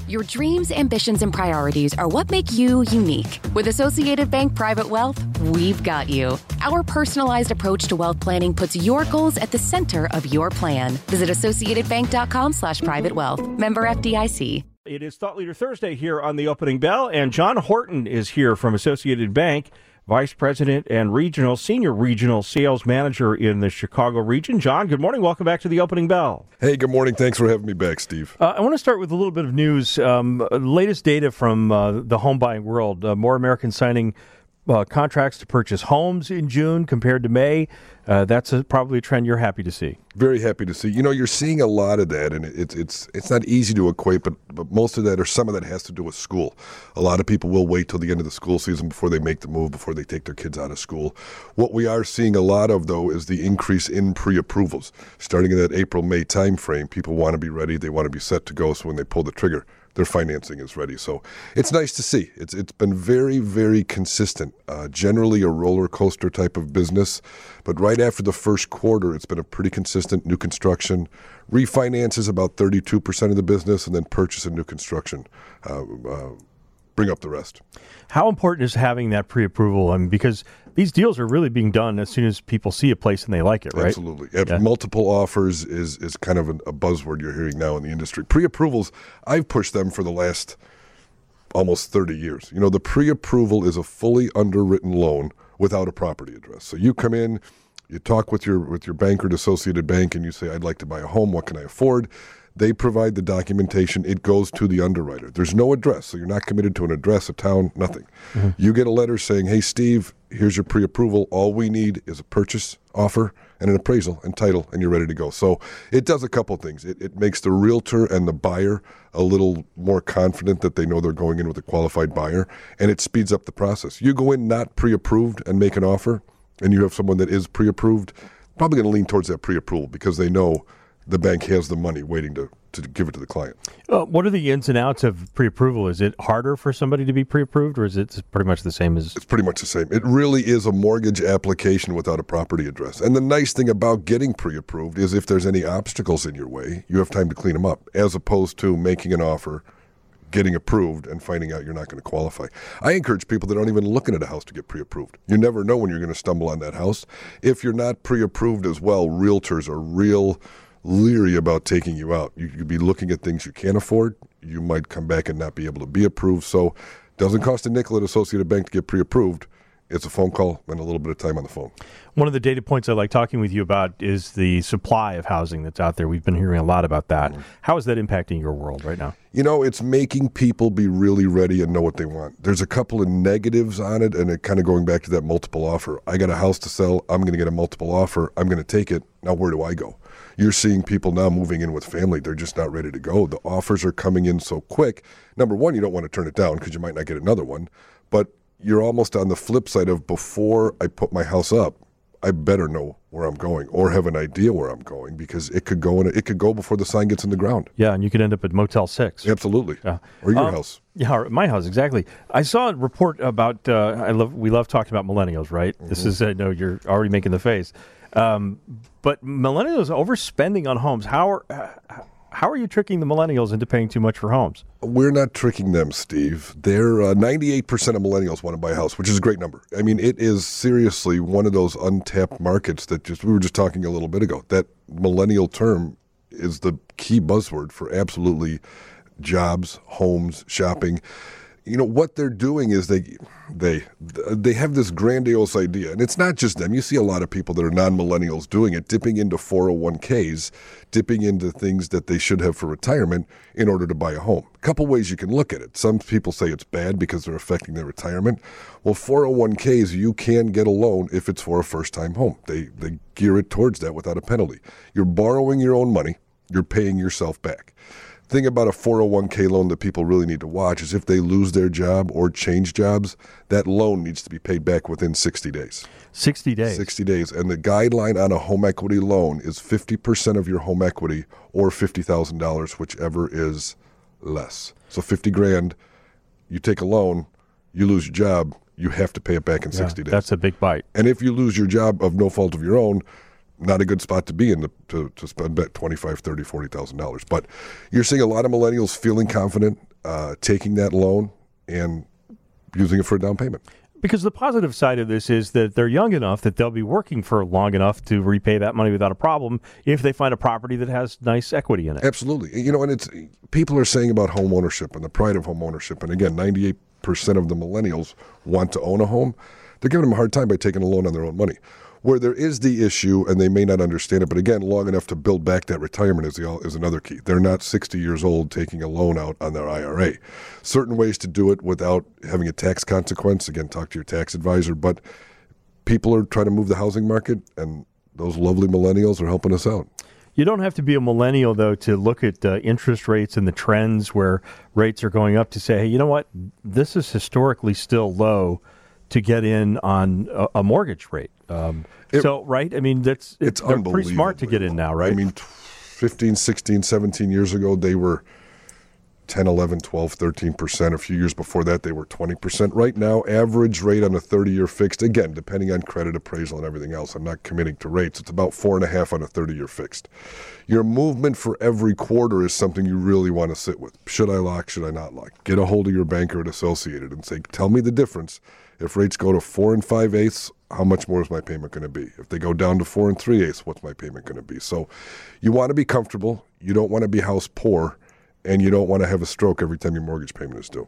Your dreams, ambitions, and priorities are what make you unique. With Associated Bank Private Wealth, we've got you. Our personalized approach to wealth planning puts your goals at the center of your plan. Visit associatedbank.com/privatewealth. Member FDIC. It is Thought Leader Thursday here on the opening bell, and John Horton is here from Associated Bank, Vice President and Senior Regional Sales Manager in the Chicago region. John, good morning. Welcome back to the opening bell. Hey, good morning. Thanks for having me back, Steve. I want to start with a little bit of news. Latest data from the home buying world. More Americans signing contracts to purchase homes in June compared to May. That's probably a trend you're happy to see. Very happy to see. You know, you're seeing a lot of that, and it's not easy to equate, but most of that, or some of that, has to do with school. A lot of people will wait till the end of the school season before they make the move, before they take their kids out of school. What we are seeing a lot of, though, is the increase in pre-approvals. Starting in that April-May time frame, people want to be ready. They want to be set to go, so when they pull the trigger, their financing is ready. So it's nice to see. It's been very, very consistent. Generally a roller coaster type of business, but right after the first quarter, it's been a pretty consistent new construction. Refinance is about 32% of the business, and then purchase and new construction bring up the rest. How important is having that pre-approval? I mean, because these deals are really being done as soon as people see a place and they like it, right? Absolutely. Yeah. Multiple offers is kind of a buzzword you're hearing now in the industry. Pre-approvals, I've pushed them for the last almost 30 years. You know, the pre-approval is a fully underwritten loan without a property address. So you come in, you talk with your banker at Associated Bank, and you say, I'd like to buy a home. What can I afford? They provide the documentation. It goes to the underwriter. There's no address, so you're not committed to an address, a town, nothing. Mm-hmm. You get a letter saying, hey, Steve, here's your pre-approval. All we need is a purchase offer and an appraisal and title, and you're ready to go. So it does a couple things. It makes the realtor and the buyer a little more confident that they know they're going in with a qualified buyer, and it speeds up the process. You go in not pre-approved and make an offer, and you have someone that is pre-approved, probably going to lean towards that pre-approval because they know the bank has the money waiting to give it to the client. What are the ins and outs of pre-approval? Is it harder for somebody to be pre-approved, or is it pretty much the same as... It's pretty much the same. It really is a mortgage application without a property address. And the nice thing about getting pre-approved is if there's any obstacles in your way, you have time to clean them up, as opposed to making an offer, getting approved, and finding out you're not going to qualify. I encourage people that aren't even looking at a house to get pre-approved. You never know when you're going to stumble on that house. If you're not pre-approved as well, realtors are real leery about taking you out. You could be looking at things you can't afford. You might come back and not be able to be approved. So it doesn't cost a nickel at Associated Bank to get pre-approved. It's a phone call and a little bit of time on the phone. One of the data points I like talking with you about is the supply of housing that's out there. We've been hearing a lot about that. Mm-hmm. How is that impacting your world right now? You know, it's making people be really ready and know what they want. There's a couple of negatives on it, and it kind of going back to that multiple offer. I got a house to sell. I'm going to get a multiple offer. I'm going to take it. Now, where do I go? You're seeing people now moving in with family. They're just not ready to go. The offers are coming in so quick. Number one, you don't want to turn it down because you might not get another one. But you're almost on the flip side of before I put my house up, I better know where I'm going or have an idea where I'm going because it could go before the sign gets in the ground. Yeah, and you could end up at Motel 6. Absolutely. Or your house. Yeah, my house, exactly. I saw a report about, we love talking about millennials, right? Mm-hmm. This is, I know you're already making the face. But millennials overspending on homes. How are you tricking the millennials into paying too much for homes? We're not tricking them, Steve. They're 98% of millennials want to buy a house, which is a great number. I mean, it is seriously one of those untapped markets that we were just talking a little bit ago. That millennial term is the key buzzword for absolutely jobs, homes, shopping. You know, what they're doing is they have this grandiose idea, and it's not just them. You see a lot of people that are non-millennials doing it, dipping into 401ks, dipping into things that they should have for retirement in order to buy a home. A couple ways you can look at it. Some people say it's bad because they're affecting their retirement. Well, 401ks, you can get a loan if it's for a first-time home. They gear it towards that without a penalty. You're borrowing your own money. You're paying yourself back. Thing about a 401k loan that people really need to watch is if they lose their job or change jobs, that loan needs to be paid back within 60 days. 60 days? 60 days. And the guideline on a home equity loan is 50% of your home equity or $50,000, whichever is less. So $50,000, you take a loan, you lose your job, you have to pay it back in 60 days. That's a big bite. And if you lose your job of no fault of your own, not a good spot to be in to spend $25,000, $30,000, $40,000. But you're seeing a lot of millennials feeling confident. taking that loan and using it for a down payment. Because the positive side of this is that they're young enough that they'll be working for long enough to repay that money without a problem if they find a property that has nice equity in it. Absolutely. And it's people are saying about home ownership and the pride of home ownership. And again, 98% of the millennials want to own a home. They're giving them a hard time by taking a loan on their own money. Where there is the issue, and they may not understand it, but again, long enough to build back that retirement is another key. They're not 60 years old taking a loan out on their IRA. Certain ways to do it without having a tax consequence. Again, talk to your tax advisor. But people are trying to move the housing market, and those lovely millennials are helping us out. You don't have to be a millennial, though, to look at interest rates and the trends where rates are going up to say, hey, you know what? This is historically still low to get in on a mortgage rate. Right? I mean, it's they're pretty smart to get in now, right? I mean, 15, 16, 17 years ago, they were 10, 11, 12, 13%. A few years before that, they were 20%. Right now, average rate on a 30-year fixed, again, depending on credit appraisal and everything else, I'm not committing to rates, it's about 4.5 on a 30-year fixed. Your movement for every quarter is something you really want to sit with. Should I lock? Should I not lock? Get a hold of your banker at Associated and say, tell me the difference. If rates go to 4 5/8, how much more is my payment going to be? If they go down to 4 3/8, what's my payment going to be? So you want to be comfortable. You don't want to be house poor, and you don't want to have a stroke every time your mortgage payment is due.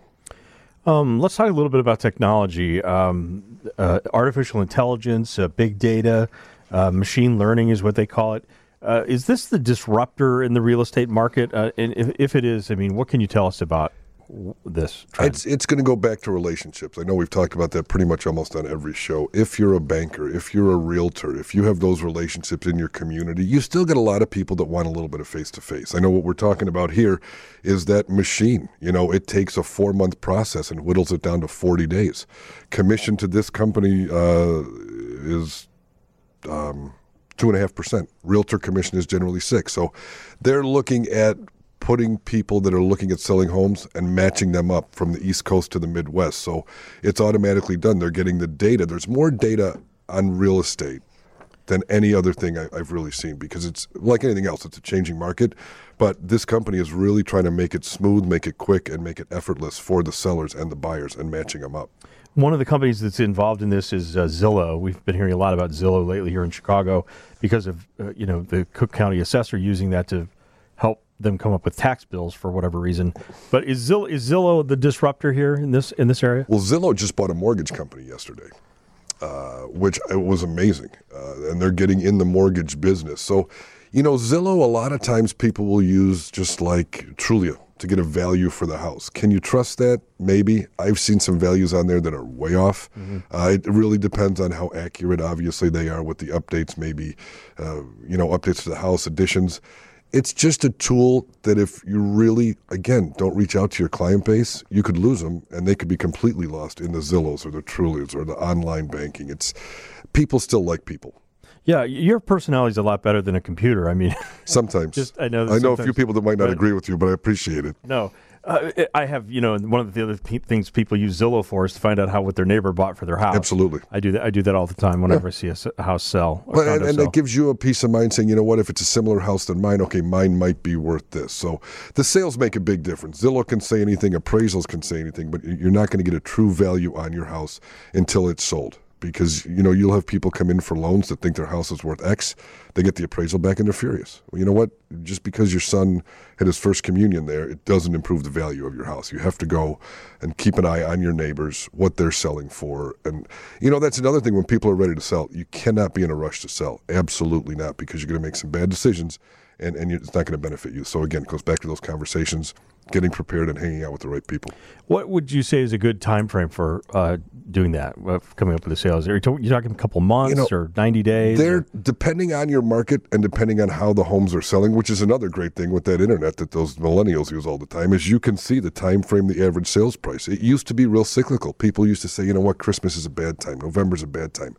Let's talk a little bit about technology. Artificial intelligence, big data, machine learning is what they call it. Is this the disruptor in the real estate market? And if it is, I mean, what can you tell us about this trend? It's going to go back to relationships. I know we've talked about that pretty much almost on every show. If you're a banker, if you're a realtor, if you have those relationships in your community, you still get a lot of people that want a little bit of face-to-face. I know what we're talking about here is that machine. It takes a 4-month process and whittles it down to 40 days. Commission to this company is 2.5%. Realtor commission is generally 6%. So they're looking at putting people that are looking at selling homes and matching them up from the East Coast to the Midwest. So it's automatically done. They're getting the data. There's more data on real estate than any other thing I've really seen, because it's like anything else, it's a changing market. But this company is really trying to make it smooth, make it quick, and make it effortless for the sellers and the buyers and matching them up. One of the companies that's involved in this is Zillow. We've been hearing a lot about Zillow lately here in Chicago because of the Cook County assessor using that to help them come up with tax bills for whatever reason. But is Zillow the disruptor here in this area? Well, Zillow just bought a mortgage company yesterday, which was amazing, and they're getting in the mortgage business. So, Zillow, a lot of times people will use just like Trulia to get a value for the house. Can you trust that? Maybe. I've seen some values on there that are way off. Mm-hmm. It really depends on how accurate, obviously, they are with the updates, maybe, updates to the house, additions. It's just a tool that if you really, again, don't reach out to your client base, you could lose them, and they could be completely lost in the Zillows or the Trulias or the online banking. People still like people. Yeah, your personality is a lot better than a computer. I mean, sometimes. I know a few people that might not agree with you, but I appreciate it. No. I have, one of the other things people use Zillow for is to find out what their neighbor bought for their house. Absolutely. I do that all the time whenever I see a house sell. And that gives you a peace of mind saying, if it's a similar house than mine, okay, mine might be worth this. So the sales make a big difference. Zillow can say anything, appraisals can say anything, but you're not going to get a true value on your house until it's sold. Because, you'll have people come in for loans that think their house is worth X. They get the appraisal back and they're furious. Well, you know what? Just because your son had his first communion there, it doesn't improve the value of your house. You have to go and keep an eye on your neighbors, what they're selling for. And, that's another thing when people are ready to sell. You cannot be in a rush to sell. Absolutely not, because you're going to make some bad decisions and it's not going to benefit you. So, again, it goes back to those conversations, getting prepared and hanging out with the right people. What would you say is a good time frame for doing that, coming up with the sales? Are you talking a couple months or 90 days? Depending on your market and depending on how the homes are selling, which is another great thing with that internet that those millennials use all the time, is you can see the time frame, the average sales price. It used to be real cyclical. People used to say, Christmas is a bad time. November's a bad time.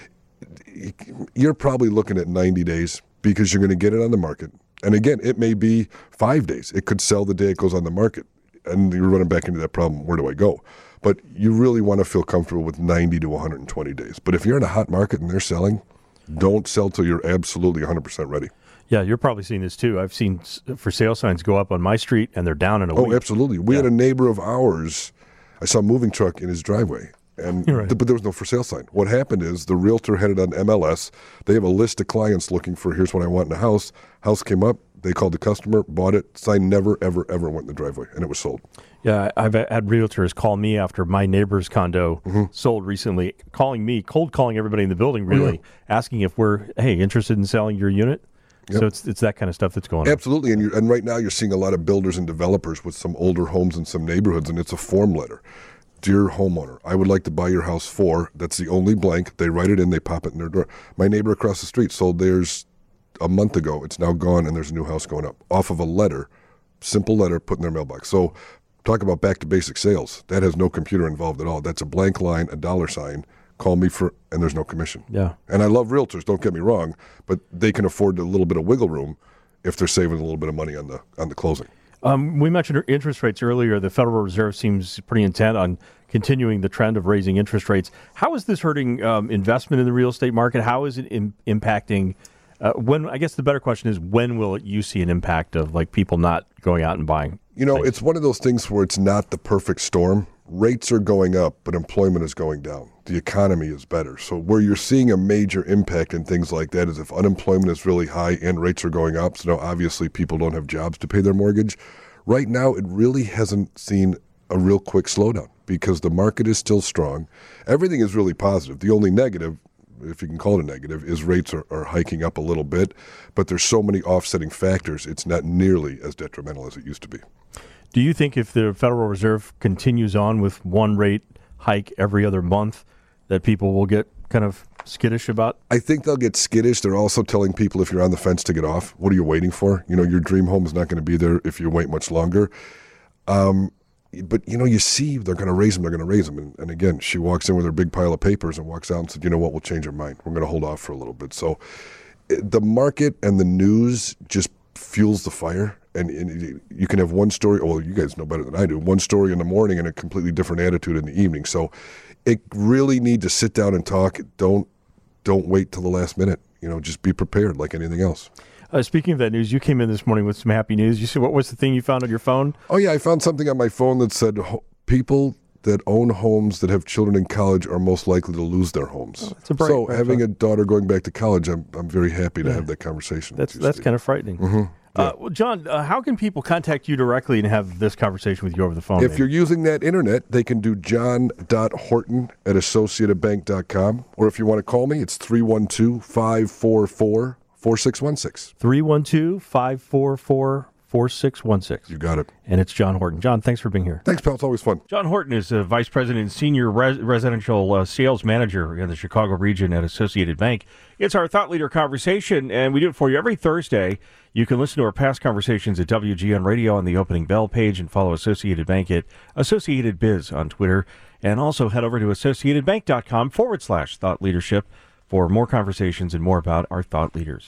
You're probably looking at 90 days because you're going to get it on the market. And again, it may be 5 days. It could sell the day it goes on the market. And you're running back into that problem, where do I go? But you really want to feel comfortable with 90 to 120 days. But if you're in a hot market and they're selling, don't sell till you're absolutely 100% ready. Yeah, you're probably seeing this too. I've seen for sale signs go up on my street, and they're down in a week. Oh, absolutely. We had a neighbor of ours. I saw a moving truck in his driveway, and but there was no for sale sign. What happened is the realtor had it on MLS. They have a list of clients looking for, here's what I want in a house. House came up. They called the customer, bought it. Sign never, ever, ever went in the driveway, and it was sold. Yeah, I've had realtors call me after my neighbor's condo sold recently, calling me, cold calling everybody in the building, really, asking if we're, interested in selling your unit. Yep. So it's that kind of stuff that's going on. Absolutely, and right now you're seeing a lot of builders and developers with some older homes in some neighborhoods, and it's a form letter. Dear homeowner, I would like to buy your house for, that's the only blank, they write it in, they pop it in their door. My neighbor across the street sold theirs a month ago. It's now gone, and there's a new house going up off of a letter, simple letter put in their mailbox. So talk about back to basic sales. That has no computer involved at all. That's a blank line, a dollar sign. Call me for, and there's no commission. Yeah. And I love realtors, don't get me wrong, but they can afford a little bit of wiggle room if they're saving a little bit of money on the closing. We mentioned interest rates earlier. The Federal Reserve seems pretty intent on continuing the trend of raising interest rates. How is this hurting investment in the real estate market? How is it impacting? I guess the better question is, when will you see an impact of like people not going out and buying? It's one of those things where it's not the perfect storm. Rates are going up, but employment is going down. The economy is better. So where you're seeing a major impact in things like that is if unemployment is really high and rates are going up. So now obviously people don't have jobs to pay their mortgage. Right now, it really hasn't seen a real quick slowdown because the market is still strong. Everything is really positive. The only negative, if you can call it a negative, is rates are hiking up a little bit, but there's so many offsetting factors, it's not nearly as detrimental as it used to be. Do you think if the Federal Reserve continues on with one rate hike every other month, that people will get kind of skittish about? I think they'll get skittish. They're also telling people if you're on the fence to get off, what are you waiting for? Your dream home is not going to be there if you wait much longer. But, you see they're going to raise them, they're going to raise them. And again, she walks in with her big pile of papers and walks out and said, you know what, we'll change our mind. We're going to hold off for a little bit. So the market and the news just fuels the fire. And you can have one story, well, you guys know better than I do, one story in the morning and a completely different attitude in the evening. So it really need to sit down and talk. Don't wait till the last minute. Just be prepared like anything else. Speaking of that news, you came in this morning with some happy news. You said, what was the thing you found on your phone? Oh, yeah, I found something on my phone that said people that own homes that have children in college are most likely to lose their homes. Oh, that's a bright having a daughter going back to college, I'm very happy to have that conversation. That's kind of frightening. Mm-hmm. Yeah. Well, John, how can people contact you directly and have this conversation with you over the phone? If you're using that internet, they can do john.horton@associatedbank.com. Or if you want to call me, it's 312-544-4616. 312-544-4616. You got it. And it's John Horton. John, thanks for being here. Thanks, pal. It's always fun. John Horton is a Vice President and Senior Residential Sales Manager in the Chicago region at Associated Bank. It's our Thought Leader Conversation, and we do it for you every Thursday. You can listen to our past conversations at WGN Radio on the Opening Bell page and follow Associated Bank at Associated Biz on Twitter. And also head over to associatedbank.com/Thought Leadership for more conversations and more about our thought leaders.